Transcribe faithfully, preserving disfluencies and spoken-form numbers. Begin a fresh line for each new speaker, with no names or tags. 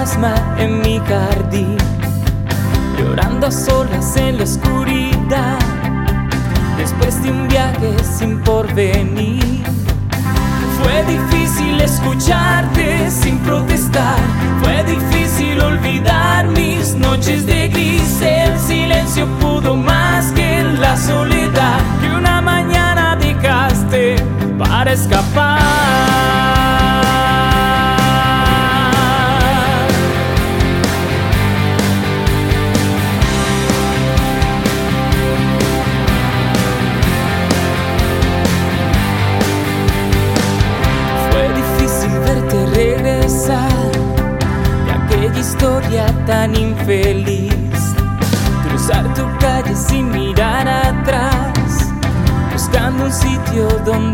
fantasma en mi jardín, llorando a solas en la oscuridad, después de un viaje sin porvenir. Fue difícil escucharte sin protestar, fue difícil olvidar mis noches de gris. El silencio pudo más que la soledad que una mañana dejaste para escapar. De aquella historia tan infeliz, cruzar tu calle sin mirar atrás, buscando un sitio donde